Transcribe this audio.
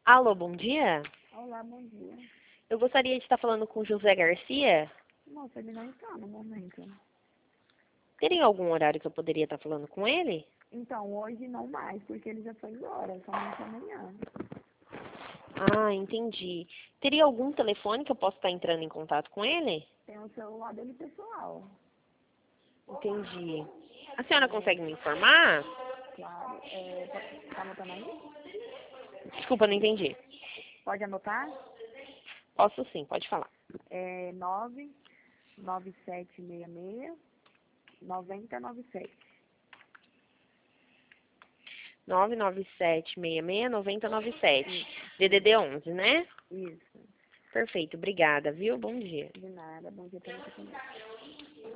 Alô, bom dia. Olá, bom dia. Eu gostaria de estar falando com José Garcia. Moça, ele não está no momento. Teria algum horário que eu poderia estar falando com ele? Então, hoje não mais, porque ele já foi embora, somente amanhã. Ah, entendi. Teria algum telefone que eu possa estar entrando em contato com ele? Tem o celular dele pessoal. Entendi. A senhora consegue me informar? Claro. Tá anotando aí? Desculpa, não entendi. Pode anotar? Posso sim, pode falar. É 99766-9097. 997669097. Isso, DDD 11, né? isso. Perfeito, obrigada, viu? Bom dia. De nada. Bom dia pra você também.